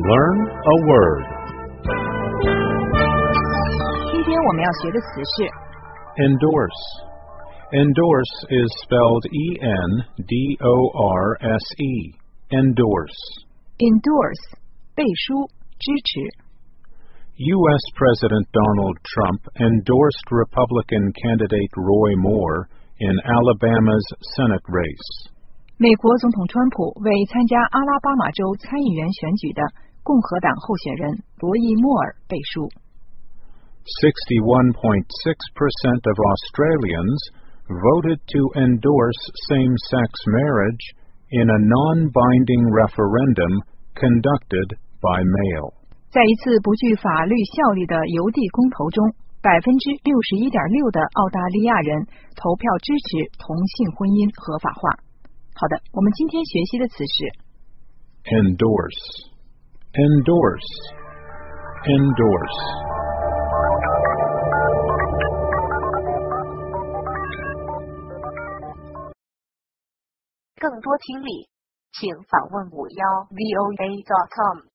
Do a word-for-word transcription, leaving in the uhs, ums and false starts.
Learn a word. 今天我们要学的词是 Endorse. Endorse is spelled E N D O R S E. Endorse. endorse 背书支持。 U S President Donald Trump endorsed Republican candidate Roy Moore in Alabama's Senate race. 美国总统川普为参加阿拉巴马州参议员选举的共和党候选人罗伊·莫尔背书。 sixty-one point six percent of Australians voted to endorse same-sex marriage in a non-binding referendum conducted by mail. 在一次不具法律效力的邮递公投中，百分之六十一点六的澳大利亚人投票支持同性婚姻合法化。好的，我们今天学习的词是 endorse. Endorse. Endorse. 更多听力，请访问五幺 V O A dot com。